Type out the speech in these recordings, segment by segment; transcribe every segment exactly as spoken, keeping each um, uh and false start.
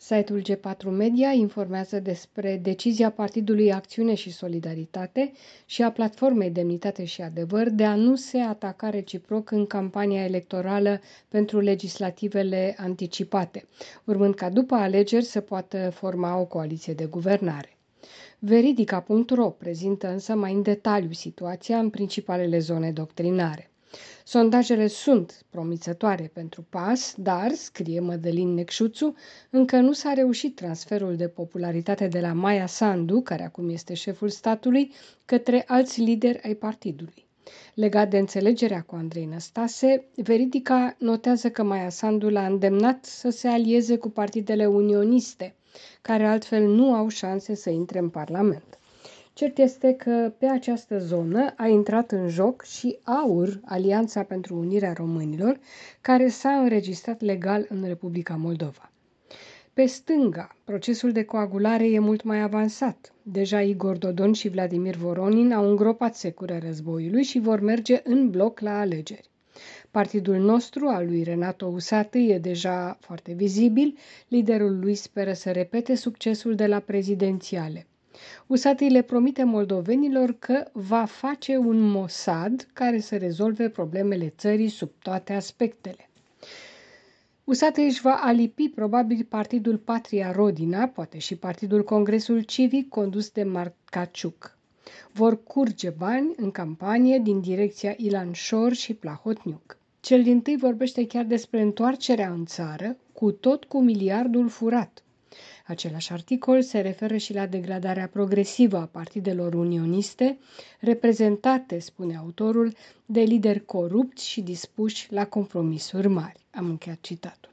Site-ul G patru Media informează despre decizia Partidului Acțiune și Solidaritate și a Platformei Demnitate și Adevăr de a nu se ataca reciproc în campania electorală pentru legislativele anticipate, urmând ca după alegeri să poată forma o coaliție de guvernare. Veridica punct ro prezintă însă mai în detaliu situația în principalele zone doctrinare. Sondajele sunt promițătoare pentru P A S, dar, scrie Mădălin Necșuțu, încă nu s-a reușit transferul de popularitate de la Maia Sandu, care acum este șeful statului, către alți lideri ai partidului. Legat de înțelegerea cu Andrei Năstase, Veridica notează că Maia Sandu l-a îndemnat să se alieze cu partidele unioniste, care altfel nu au șanse să intre în Parlament. Cert este că pe această zonă a intrat în joc și AUR, Alianța pentru Unirea Românilor, care s-a înregistrat legal în Republica Moldova. Pe stânga, procesul de coagulare e mult mai avansat. Deja Igor Dodon și Vladimir Voronin au îngropat securea războiului și vor merge în bloc la alegeri. Partidul nostru, al lui Renato Usatâi, e deja foarte vizibil, liderul lui speră să repete succesul de la prezidențiale. Usatâi le promite moldovenilor că va face un Mossad care să rezolve problemele țării sub toate aspectele. Usatâi își va alipi probabil partidul Patria Rodina, poate și partidul Congresul Civic condus de Marcaciuc. Vor curge bani în campanie din direcția Ilan Șor și Plahotniuc. Cel dintâi vorbește chiar despre întoarcerea în țară, cu tot cu miliardul furat. Același articol se referă și la degradarea progresivă a partidelor unioniste, reprezentate, spune autorul, de lideri corupți și dispuși la compromisuri mari. Am încheiat citatul.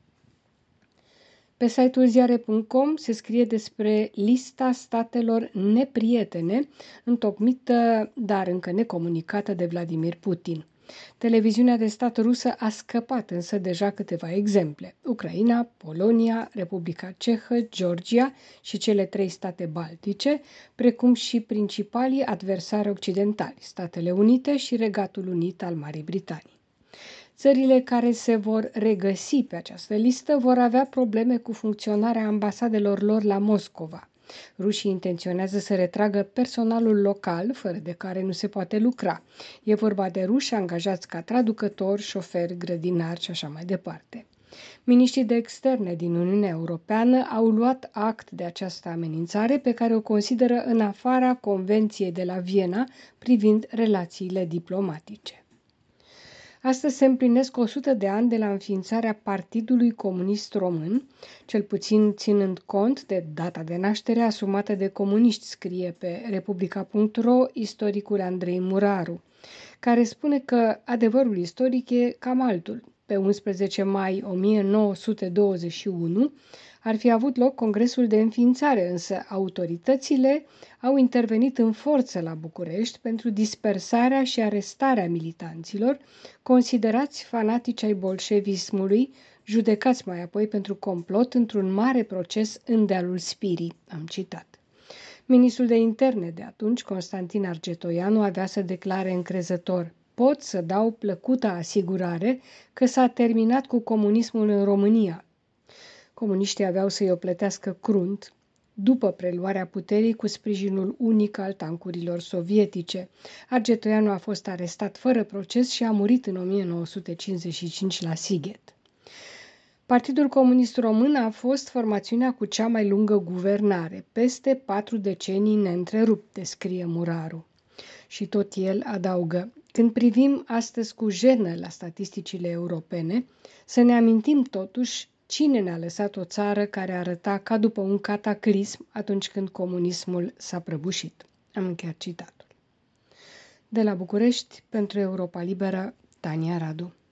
Pe site-ul ziare punct com se scrie despre lista statelor neprietene, întocmită, dar încă necomunicată de Vladimir Putin. Televiziunea de stat rusă a scăpat însă deja câteva exemple: Ucraina, Polonia, Republica Cehă, Georgia și cele trei state baltice, precum și principalii adversari occidentali, Statele Unite și Regatul Unit al Marii Britanii. Țările care se vor regăsi pe această listă vor avea probleme cu funcționarea ambasadelor lor la Moscova. Rușii intenționează să retragă personalul local, fără de care nu se poate lucra. E vorba de ruși angajați ca traducători, șoferi, grădinari și așa mai departe. Miniștrii de externe din Uniunea Europeană au luat act de această amenințare, pe care o consideră în afara Convenției de la Viena privind relațiile diplomatice. Astăzi se împlinesc o sută de ani de la înființarea Partidului Comunist Român, cel puțin ținând cont de data de naștere asumată de comuniști, scrie pe republica punct ro istoricul Andrei Muraru, care spune că adevărul istoric e cam altul. Pe unsprezece mai o mie nouă sute douăzeci și unu ar fi avut loc congresul de înființare, însă autoritățile au intervenit în forță la București pentru dispersarea și arestarea militanților, considerați fanatici ai bolșevismului, judecați mai apoi pentru complot într-un mare proces în dealul Spirii, am citat. Ministrul de interne de atunci, Constantin Argetoianu, avea să declare încrezător: pot să dau plăcuta asigurare că s-a terminat cu comunismul în România. Comuniștii aveau să-i o plătească crunt după preluarea puterii cu sprijinul unic al tancurilor sovietice. Argetoianu a fost arestat fără proces și a murit în o mie nouă sute cincizeci și cinci la Sighet. Partidul Comunist Român a fost formațiunea cu cea mai lungă guvernare, peste patru decenii neîntrerupt, descrie Muraru. Și tot el adaugă: când privim astăzi cu jenă la statisticile europene, să ne amintim totuși cine ne-a lăsat o țară care arăta ca după un cataclism atunci când comunismul s-a prăbușit. Am încheiat citatul. De la București, pentru Europa Liberă, Tania Radu.